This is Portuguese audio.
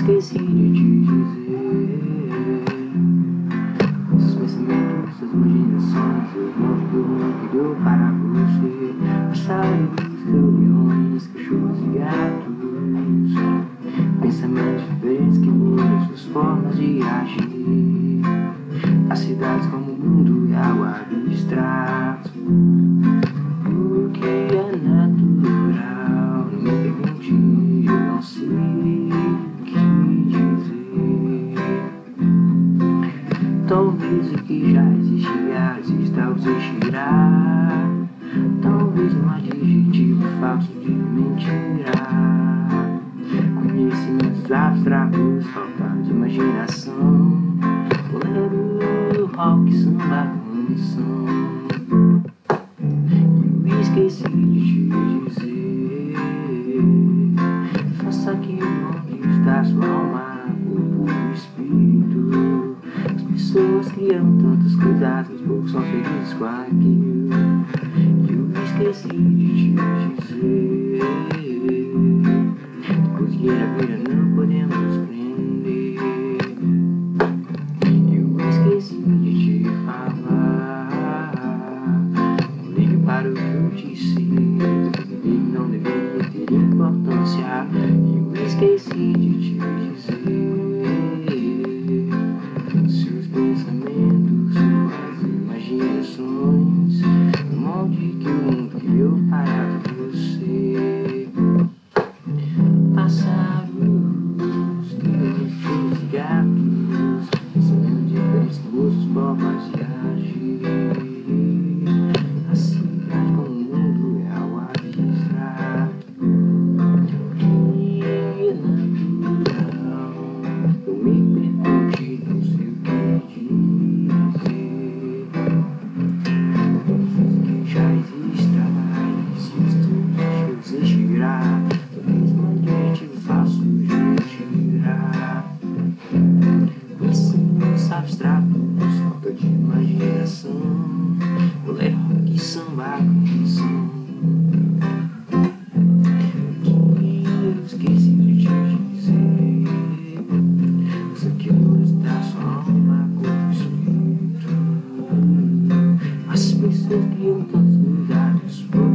esqueci de te dizer. Seus pensamentos, suas imaginações, eu não do mundo criou para você. Passarinhos, reuniões, cachorros e gatos, pensamentos diferentes que mudam suas formas de agir. As cidades como o mundo é algo abstrato. O que é natural, não me pergunte, eu não sei o que dizer. Talvez o que já existia exista ou existirá. Talvez um adjetivo falso de mentira. Conhecimentos abstratos, falta de imaginação. Bolero, rock, samba, canção. Eu esqueci de te dizer. Faça aquilo onde está sua alma, corpo e espírito. As pessoas criam tantas coisas, mas poucos são felizes com aquilo. Eu esqueci de te dizer. Depois que era vida não podemos nos prender. Eu esqueci de te falar. Não ligue para o que eu disse. Ele não deveria ter importância. Eu esqueci de te dizer. Seus pensamentos, suas imaginações, o molde que o mundo criou para você. Pássaros, cachorros e gatos, pensando diferentes gostos, formas de agir. A cidade como o mundo é algo abstrato. Que é natural, eu me pergunte, não sei o que dizer. Talvez que já exista, deixa eu existirá. Talvez um adjetivo faço retirar. Conhecimentos abstratos, falta de imaginação. Bolero, rock, samba, canção. Eu esqueci de te dizer. Você que não está só alma, corpo e espírito. As pessoas criam tantos lugares.